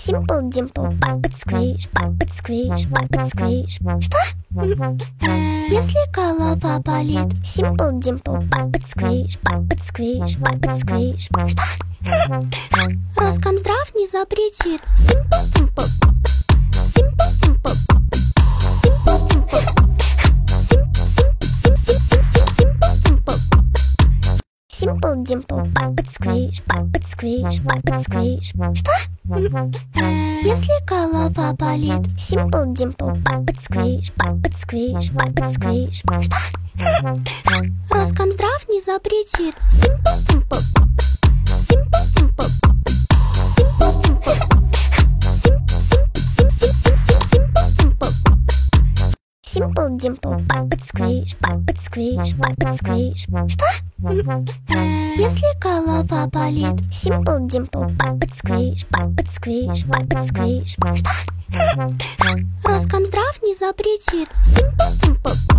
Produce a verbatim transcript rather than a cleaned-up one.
Simple Dimple, Puppet Squish, Puppet Squish, Puppet Squish. Что? Если голова болит. Simple Dimple, Puppet Squish, Puppet Squish, Puppet Squish. Что? Роскомздрав не запретит. Simple Dimple, Simple Dimple, Simple Dimple, Simple, Simple, Simple, Simple Dimple. Simple Dimple, Puppet Squish, Puppet Squish, Puppet Squish. Что? Если голова болит. Simple Dimple, Puppet Squish, Puppet Squish, Puppet Squish. Что? Роскомздрав не запретит. Simple Dimple, Simple Dimple, Simple Dimple, Simple, Simple, Simple, Simple Dimple. Simple Dimple, Puppet Squish, Puppet Squish, Puppet Squish. Что? Если голова болит. Simple Dimple, Puppet Squish, Puppet Squish, Puppet Squish. Что? Роскомздрав не запретит. Simple Dimple.